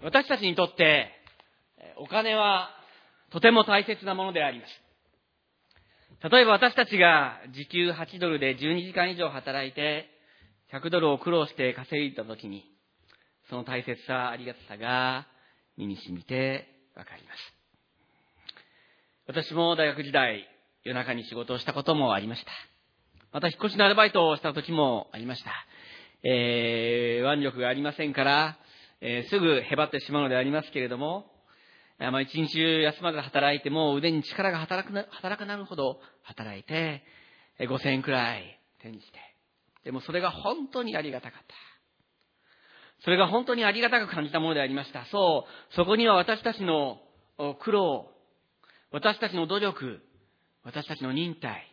私たちにとってお金はとても大切なものであります。例えば私たちが時給8ドルで12時間以上働いて100ドルを苦労して稼いだときに、その大切さ、ありがたさが身に染みてわかります。私も大学時代、夜中に仕事をしたこともありました。また引っ越しのアルバイトをした時もありました。腕力がありませんから、すぐへばってしまうのでありますけれども、一日中休まず働いても腕に力が働くなるほど働いて、5000円くらい手にして、でもそれが本当にありがたかった。それが本当にありがたく感じたものでありました。そこには私たちの苦労、私たちの努力、私たちの忍耐、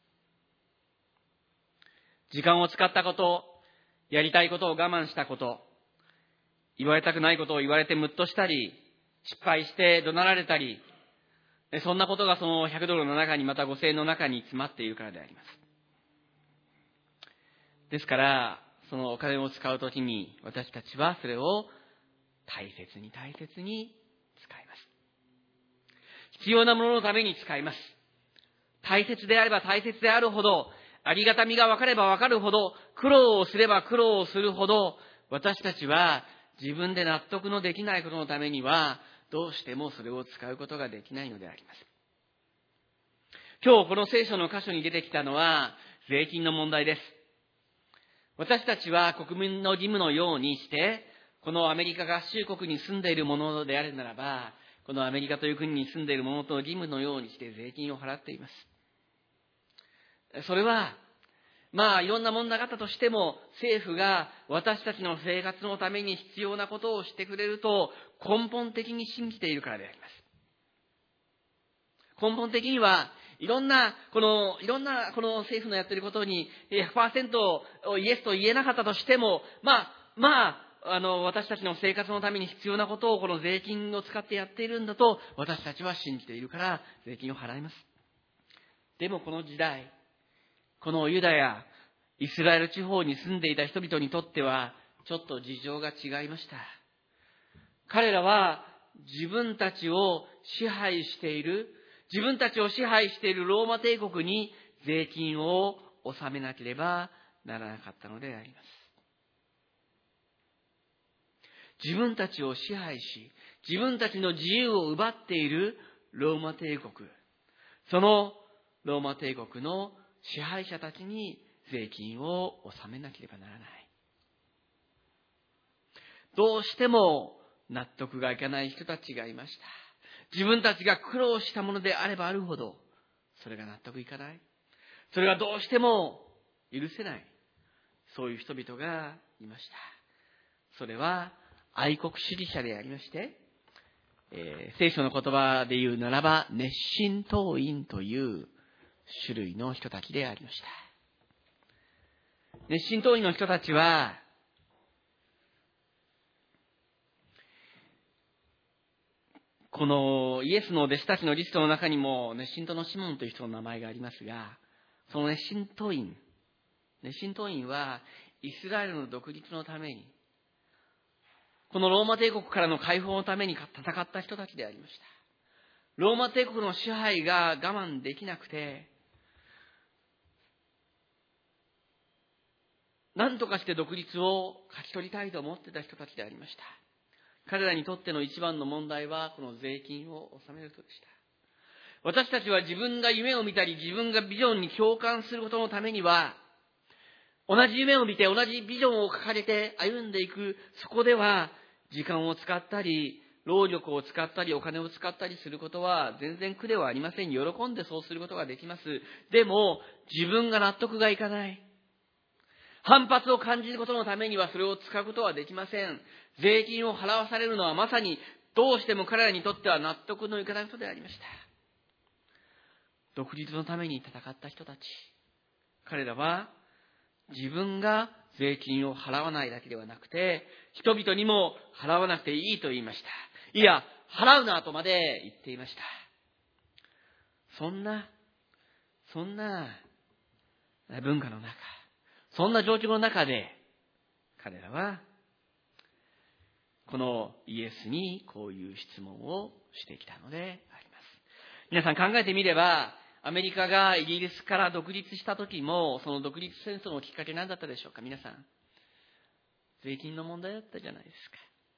時間を使ったこと、やりたいことを我慢したこと、言われたくないことを言われてムッとしたり、失敗して怒鳴られたり、そんなことがその100ドルの中に、また5000円の中に詰まっているからであります。ですから、そのお金を使うときに、私たちはそれを大切に使います。必要なもののために使います。大切であれば大切であるほど、ありがたみが分かれば分かるほど、苦労をすれば苦労をするほど、私たちは自分で納得のできないことのためには、どうしてもそれを使うことができないのであります。今日この聖書の箇所に出てきたのは、税金の問題です。私たちは国民の義務のようにして、このアメリカ合衆国に住んでいるものであるならば、このアメリカという国に住んでいるものと義務のようにして税金を払っています。それは、いろんな問題があったとしても、政府が私たちの生活のために必要なことをしてくれると根本的に信じているからであります。根本的には、いろんなこの政府のやっていることに 100% イエスと言えなかったとしても、私たちの生活のために必要なことをこの税金を使ってやっているんだと私たちは信じているから税金を払います。でもこの時代、このユダヤ、イスラエル地方に住んでいた人々にとってはちょっと事情が違いました。彼らは自分たちを支配しているローマ帝国に税金を納めなければならなかったのであります。自分たちを支配し、自分たちの自由を奪っているローマ帝国、そのローマ帝国の支配者たちに税金を納めなければならない。どうしても納得がいかない人たちがいました。自分たちが苦労したものであればあるほど、それが納得いかない。それがどうしても許せない。そういう人々がいました。それは愛国主義者でありまして、聖書の言葉で言うならば、熱心党員という種類の人たちでありました。熱心党員の人たちは、このイエスの弟子たちのリストの中にも熱心党のシモンという人の名前がありますが、その熱心党員はイスラエルの独立のために、このローマ帝国からの解放のために戦った人たちでありました。ローマ帝国の支配が我慢できなくて、何とかして独立を勝ち取りたいと思っていた人たちでありました。彼らにとっての一番の問題はこの税金を納めることでした。私たちは自分が夢を見たり自分がビジョンに共感することのためには、同じ夢を見て同じビジョンを掲げて歩んでいく、そこでは時間を使ったり労力を使ったりお金を使ったりすることは全然苦ではありません。喜んでそうすることができます。でも自分が納得がいかない、反発を感じることのためにはそれを使うことはできません。税金を払わされるのはまさにどうしても彼らにとっては納得のいかないことでありました。独立のために戦った人たち、彼らは自分が税金を払わないだけではなくて、人々にも払わなくていいと言いました。いや、払うなとまで言っていました。そんな文化の中、そんな状況の中で、彼らはこのイエスにこういう質問をしてきたのであります。皆さん考えてみれば、アメリカがイギリスから独立した時も、その独立戦争のきっかけ何だったでしょうか。皆さん、税金の問題だったじゃないですか。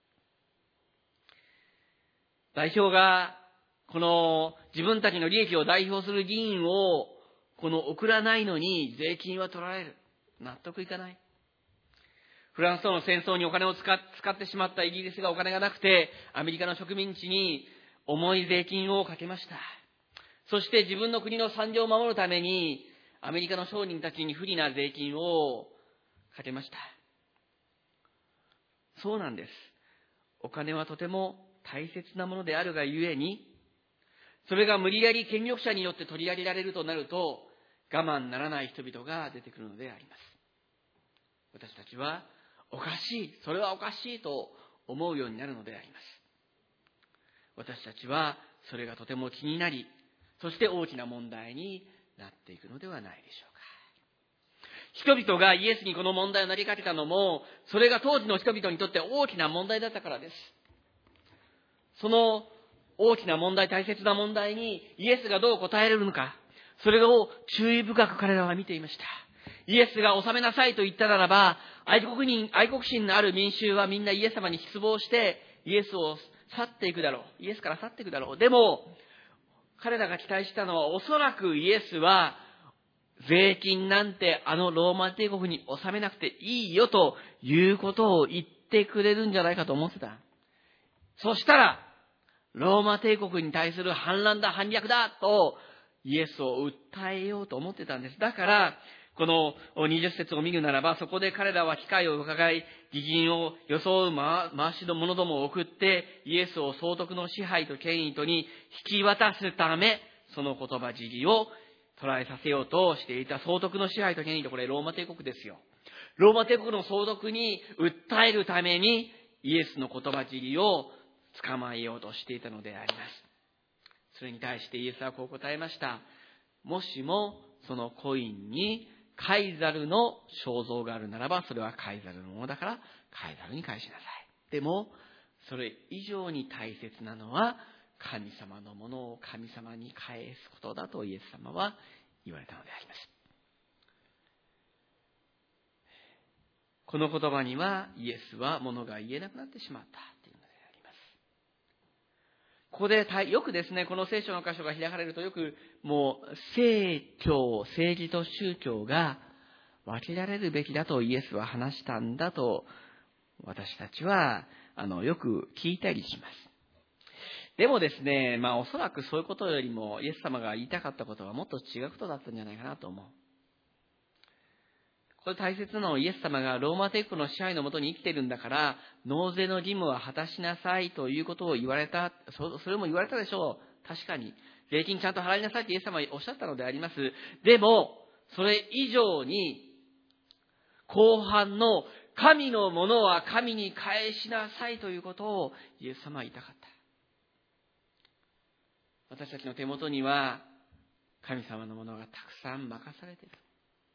代表がこの自分たちの利益を代表する議員を送らないのに税金は取られる。納得いかない。フランスとの戦争にお金を使ってしまったイギリスがお金がなくて、アメリカの植民地に重い税金をかけました。そして自分の国の産業を守るために、アメリカの商人たちに不利な税金をかけました。そうなんです。お金はとても大切なものであるがゆえに、それが無理やり権力者によって取り上げられるとなると、我慢ならない人々が出てくるのであります。私たちはおかしい、それはおかしいと思うようになるのであります。私たちはそれがとても気になり、そして大きな問題になっていくのではないでしょうか。人々がイエスにこの問題を投げかけたのも、それが当時の人々にとって大きな問題だったからです。その大きな問題、大切な問題にイエスがどう答えれるのか、それを注意深く彼らは見ていました。イエスが治めなさいと言ったならば、愛国心のある民衆はみんなイエス様に失望して、イエスを去っていくだろう。イエスから去っていくだろう。でも、彼らが期待したのは、おそらくイエスは、税金なんてローマ帝国に納めなくていいよということを言ってくれるんじゃないかと思ってた。そしたら、ローマ帝国に対する反乱だ、反逆だとイエスを訴えようと思ってたんです。だから、この20節を見るならば、そこで彼らは機会を伺い、義人を装う回し者どもを送って、イエスを総督の支配と権威とに引き渡すため、その言葉尻を捉えさせようとしていた。総督の支配と権威と、これローマ帝国ですよ。ローマ帝国の総督に訴えるために、イエスの言葉尻を捕まえようとしていたのであります。それに対してイエスはこう答えました。もしもそのコインにカイザルの肖像があるならば、それはカイザルのものだからカイザルに返しなさい。でもそれ以上に大切なのは、神様のものを神様に返すことだとイエス様は言われたのであります。この言葉にはイエスは物が言えなくなってしまったというのであります。ここでよくですね、この聖書の箇所が開かれると、よくもう政治と宗教が分けられるべきだとイエスは話したんだと私たちはよく聞いたりします。でもですね、おそらくそういうことよりもイエス様が言いたかったことはもっと違うことだったんじゃないかなと思う。これ大切なのは、イエス様がローマ帝国の支配のもとに生きているんだから、納税の義務は果たしなさいということを言われた。それも言われたでしょう。確かに。税金ちゃんと払いなさいってイエス様はおっしゃったのであります。でも、それ以上に、後半の神のものは神に返しなさいということをイエス様は言いたかった。私たちの手元には神様のものがたくさん任されている。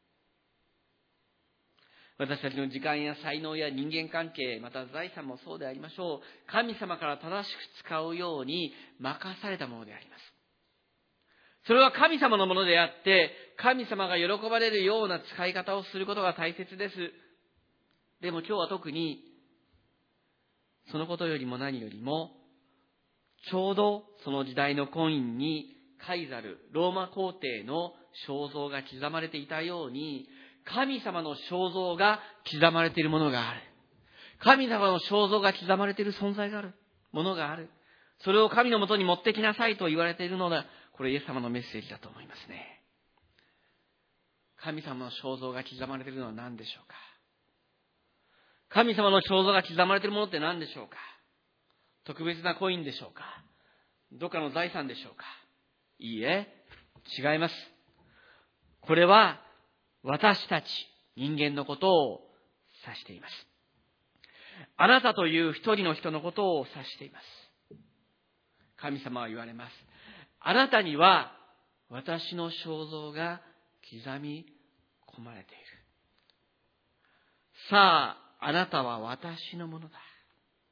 私たちの時間や才能や人間関係、また財産もそうでありましょう。神様から正しく使うように任されたものであります。それは神様のものであって、神様が喜ばれるような使い方をすることが大切です。でも今日は特に、そのことよりも何よりも、ちょうどその時代のコインにカイザル、ローマ皇帝の肖像が刻まれていたように、神様の肖像が刻まれているものがある。神様の肖像が刻まれている存在がある。ものがある。それを神のもとに持ってきなさいと言われているのだ。これイエス様のメッセージだと思いますね。神様の肖像が刻まれているのは何でしょうか。神様の肖像が刻まれているものって何でしょうか。特別なコインでしょうか。どっかの財産でしょうか。いいえ、違います。これは私たち人間のことを指しています。あなたという一人の人のことを指しています。神様は言われます。あなたには私の肖像が刻み込まれている。さあ、あなたは私のものだ。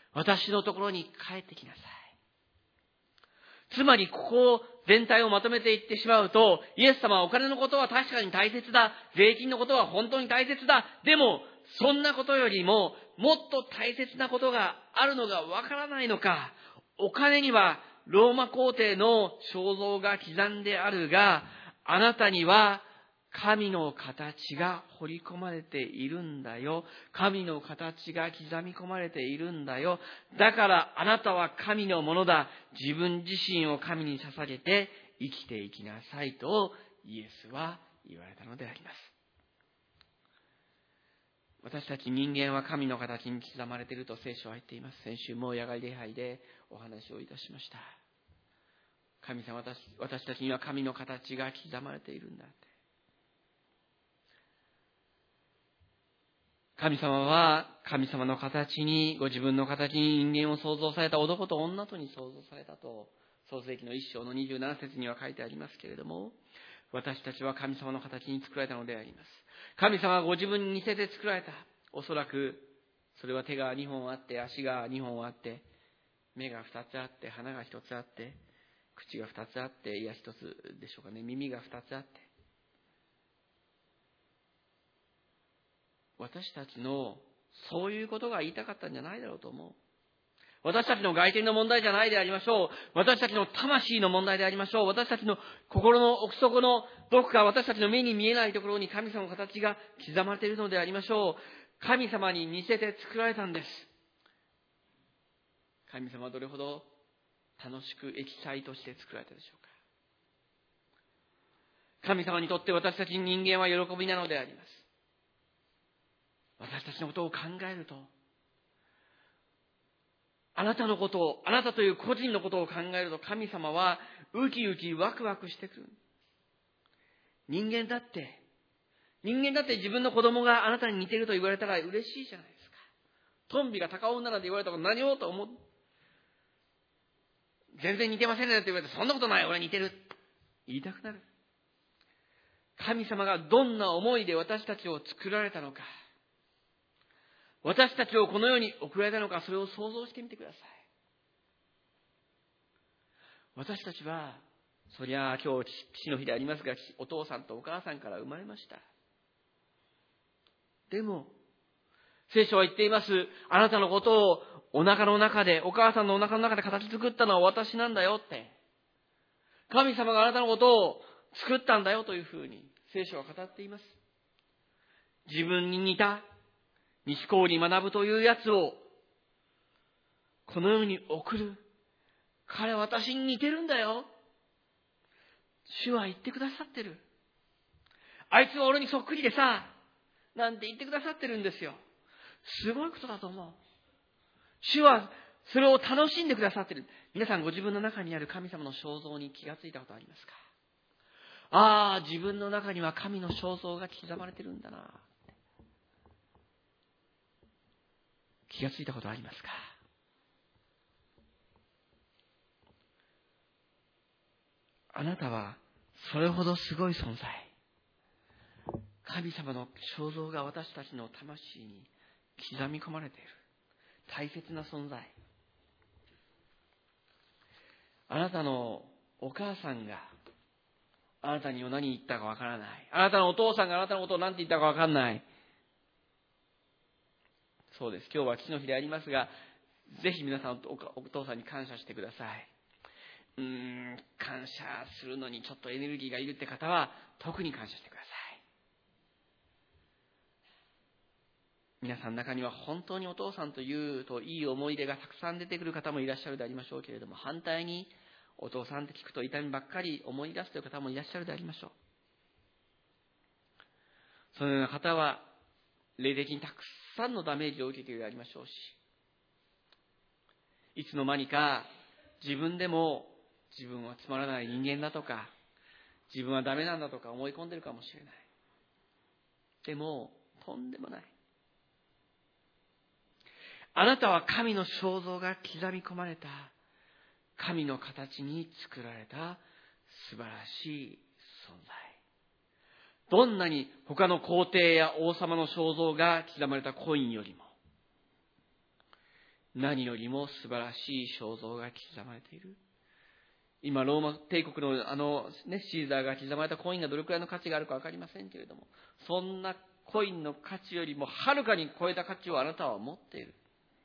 私のところに帰ってきなさい。つまりここ全体をまとめていってしまうと、イエス様はお金のことは確かに大切だ。税金のことは本当に大切だ。でも、そんなことよりも、もっと大切なことがあるのがわからないのか。お金にはローマ皇帝の肖像が刻んであるが、あなたには神の形が彫り込まれているんだよ。神の形が刻み込まれているんだよ。だからあなたは神のものだ。自分自身を神に捧げて生きていきなさいとイエスは言われたのであります。私たち人間は神の形に刻まれていると聖書は言っています。先週も野外礼拝でお話をいたしました。神様、私たちには神の形が刻まれているんだって。神様は神様の形に、ご自分の形に人間を創造された男と女とに創造されたと、創世記の1章の27節には書いてありますけれども、私たちは神様の形に作られたのであります。神様はご自分に似せて作られた。おそらく、それは手が2本あって、足が2本あって、目が2つあって、鼻が1つあって、口が2つあって、いや1つでしょうかね、耳が2つあって、私たちのそういうことが言いたかったんじゃないだろうと思う。私たちの外見の問題じゃないでありましょう。私たちの魂の問題でありましょう。私たちの心の奥底のどこか私たちの目に見えないところに神様の形が刻まれているのでありましょう。神様に似せて作られたんです。神様はどれほど楽しくエキサイトして作られたでしょうか。神様にとって私たち人間は喜びなのであります。私たちのことを考えると、あなたのことを、あなたという個人のことを考えると、神様はウキウキワクワクしてくる。人間だって自分の子供があなたに似てると言われたら嬉しいじゃないですか。トンビが高女だと言われたら何をと思う。全然似てませんねって言われて、そんなことない、俺似てる。言いたくなる。神様がどんな思いで私たちを作られたのか。私たちをこの世に送られたのか、それを想像してみてください。私たちは、そりゃ今日父の日でありますが、お父さんとお母さんから生まれました。でも、聖書は言っています。あなたのことをお腹の中で、お母さんのお腹の中で形作ったのは私なんだよって。神様があなたのことを作ったんだよというふうに聖書は語っています。自分に似た西郡学というやつをこの世に送る。彼は私に似てるんだよ。主は言ってくださってる。あいつは俺にそっくりでさ、なんて言ってくださってるんですよ。すごいことだと思う。主はそれを楽しんでくださってる。皆さんご自分の中にある神様の肖像に気がついたことありますか？ああ、自分の中には神の肖像が刻まれてるんだな。気がついたことありますか？あなたはそれほどすごい存在。神様の肖像が私たちの魂に刻み込まれている。大切な存在。あなたのお母さんがあなたに何言ったかわからない。あなたのお父さんがあなたのことを何て言ったかわからない。そうです。今日は父の日でありますが、ぜひ皆さんお父さんに感謝してください。感謝するのにちょっとエネルギーがいるって方は特に感謝してください。皆さんの中には本当にお父さんというといい思い出がたくさん出てくる方もいらっしゃるでありましょうけれども、反対にお父さんって聞くと痛みばっかり思い出すという方もいらっしゃるでありましょう。そのような方は霊的にたくさんのダメージを受けているでありましょうし、いつの間にか自分でも自分はつまらない人間だとか、自分はダメなんだとか思い込んでいるかもしれない。でもとんでもない。あなたは神の肖像が刻み込まれた、神の形に作られた素晴らしい存在。どんなに他の皇帝や王様の肖像が刻まれたコインよりも、 何よりも素晴らしい肖像が刻まれている。今、ローマ帝国のシーザーが刻まれたコインがどれくらいの価値があるか分かりませんけれども、そんなコインの価値よりもはるかに超えた価値をあなたは持っている。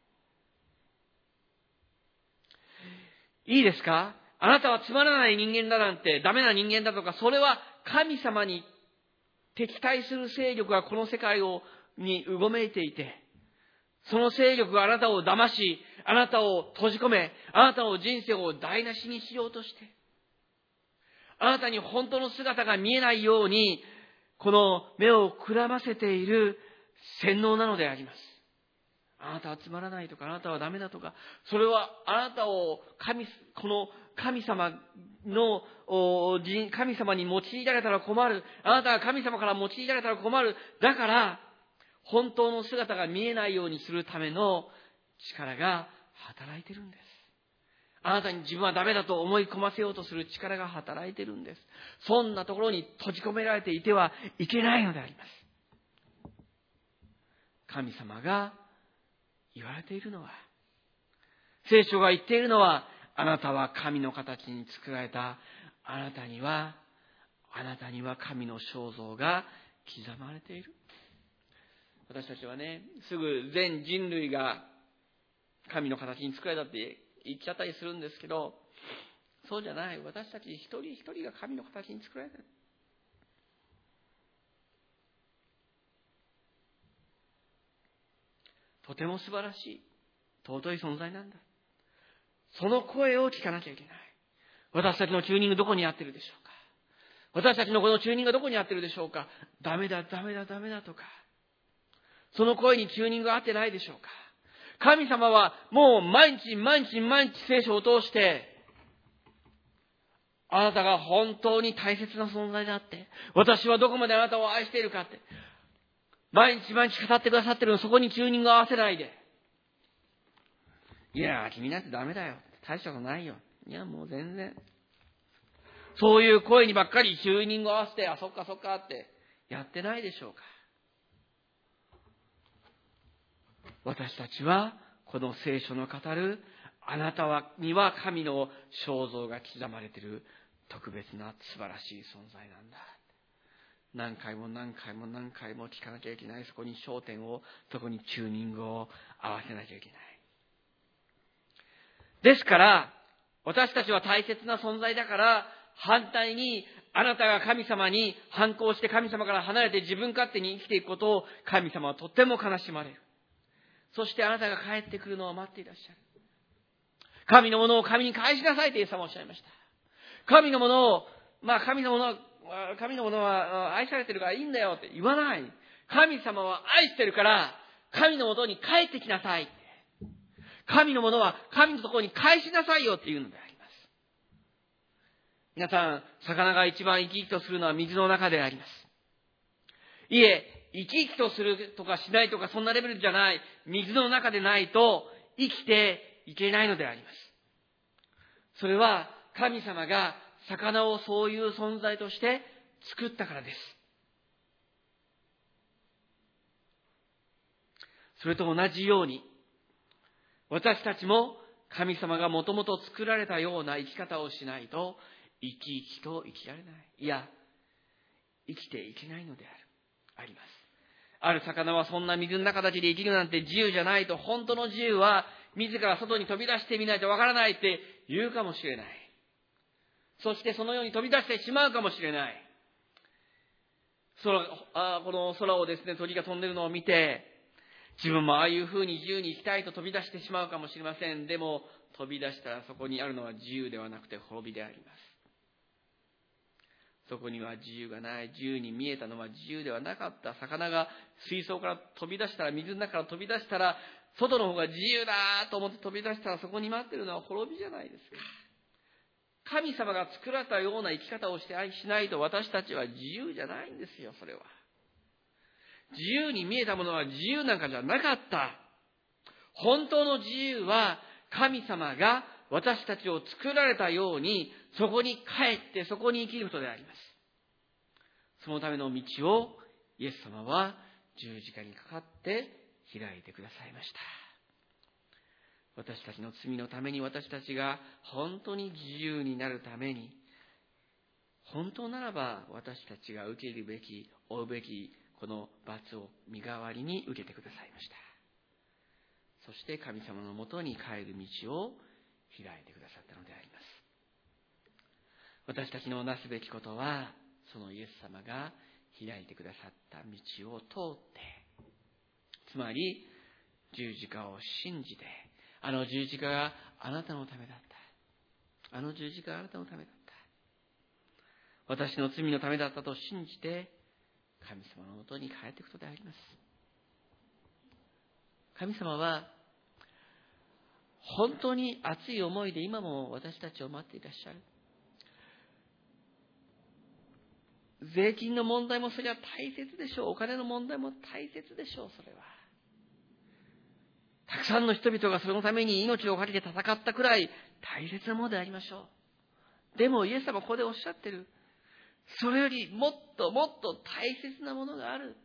いいですか？あなたはつまらない人間だなんて、ダメな人間だとか、それは神様に敵対する勢力がこの世界にうごめいていて、その勢力があなたを騙し、あなたを閉じ込め、あなたの人生を台無しにしようとして、あなたに本当の姿が見えないように、この目をくらませている洗脳なのであります。あなたはつまらないとか、あなたはダメだとか、それはあなたをこの神様に用いられたら困る。あなたが神様から用いられたら困る。だから、本当の姿が見えないようにするための力が働いてるんです。あなたに自分はダメだと思い込ませようとする力が働いてるんです。そんなところに閉じ込められていてはいけないのであります。神様が言われているのは、聖書が言っているのは、あなたは神の形に作られた。あなたには神の肖像が刻まれている。私たちはね、すぐ全人類が神の形に作られたって言っちゃったりするんですけど、そうじゃない。私たち一人一人が神の形に作られた。とても素晴らしい、尊い存在なんだ。その声を聞かなきゃいけない。私たちのチューニングどこに合ってるでしょうか。私たちのこのチューニングがどこに合ってるでしょうか。ダメだとか、その声にチューニングが合ってないでしょうか。神様はもう毎日聖書を通して、あなたが本当に大切な存在であって、私はどこまであなたを愛しているかって、毎日語ってくださってるの。そこにチューニングを合わせないで、いや君なんてダメだよ、大したことないよ、いやもう全然、そういう声にばっかりチューニングを合わせて、そっかってやってないでしょうか。私たちはこの聖書の語る、あなたには神の肖像が刻まれている特別な素晴らしい存在なんだ。何回も聞かなきゃいけない。そこに焦点を、そこにチューニングを合わせなきゃいけない。ですから私たちは大切な存在だから、反対にあなたが神様に反抗して神様から離れて自分勝手に生きていくことを神様はとっても悲しまれる。そしてあなたが帰ってくるのを待っていらっしゃる。神のものを神に返しなさいとイエス様はおっしゃいました。神のものは愛されてるからいいんだよって言わない。神様は愛してるから神のもとに帰ってきなさい。神のものは神のところに返しなさいよっていうのであります。皆さん、魚が一番生き生きとするのは水の中であります。いえ、生き生きとするとかしないとかそんなレベルじゃない。水の中でないと生きていけないのであります。それは神様が魚をそういう存在として作ったからです。それと同じように、私たちも神様がもともと作られたような生き方をしないと生き生きと生きられない。いや、生きていけないのであります。ある魚はそんな水の中だけで生きるなんて自由じゃないと、本当の自由は自ら外に飛び出してみないとわからないって言うかもしれない。そしてそのように飛び出してしまうかもしれない。この空をですね、鳥が飛んでるのを見て、自分もああいうふうに自由に生きたいと飛び出してしまうかもしれません。でも飛び出したらそこにあるのは自由ではなくて滅びであります。そこには自由がない。自由に見えたのは自由ではなかった。魚が水槽から飛び出したら、水の中から飛び出したら、外の方が自由だと思って飛び出したら、そこに待ってるのは滅びじゃないですか。神様が作られたような生き方をしないと私たちは自由じゃないんですよ。それは自由に見えたものは自由なんかじゃなかった。本当の自由は神様が私たちを作られたように、そこに帰ってそこに生きることであります。そのための道をイエス様は十字架にかかって開いてくださいました。 私たちの罪のために、私たちが本当に自由になるために、本当ならば私たちが受けるべき、負うべきこの罰を身代わりに受けてくださいました。そして神様のもとに帰る道を開いてくださったのであります。私たちのなすべきことは、そのイエス様が開いてくださった道を通って、つまり十字架を信じて、あの十字架があなたのためだった。あの十字架があなたのためだった。私の罪のためだったと信じて、神様のもとに帰っていくことであります。神様は、本当に熱い思いで今も私たちを待っていらっしゃる。税金の問題もそれは大切でしょう。お金の問題も大切でしょう、それは。たくさんの人々がそのために命を懸けて戦ったくらい大切なものでありましょう。でもイエス様はここでおっしゃってる。それよりもっともっと大切なものがある。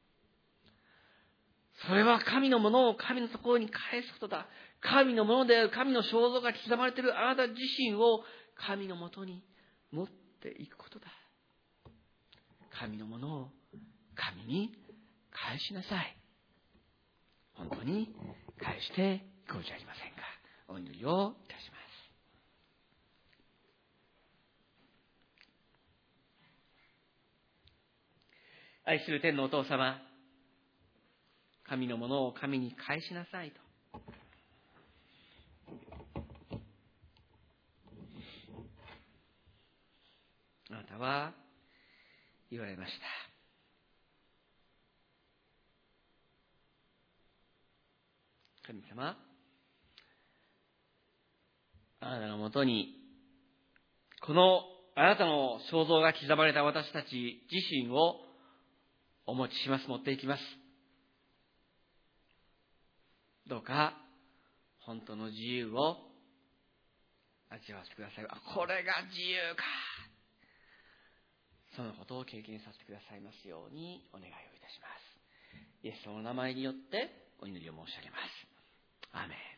それは神のものを神のところに返すことだ。神のものである神の肖像が刻まれているあなた自身を神のもとに持っていくことだ。神のものを神に返しなさい。本当に返していこうじゃありませんか。お祈りをいたします。愛する天のお父様、神のものを神に返しなさいと。あなたは言われました。神様、あなたのもとに、このあなたの肖像が刻まれた私たち自身をお持ちします、持っていきます。どうか、本当の自由を味わわせてください。これが自由か。そのことを経験させてくださいますようにお願いをいたします。イエス様の名前によってお祈りを申し上げます。アーメン。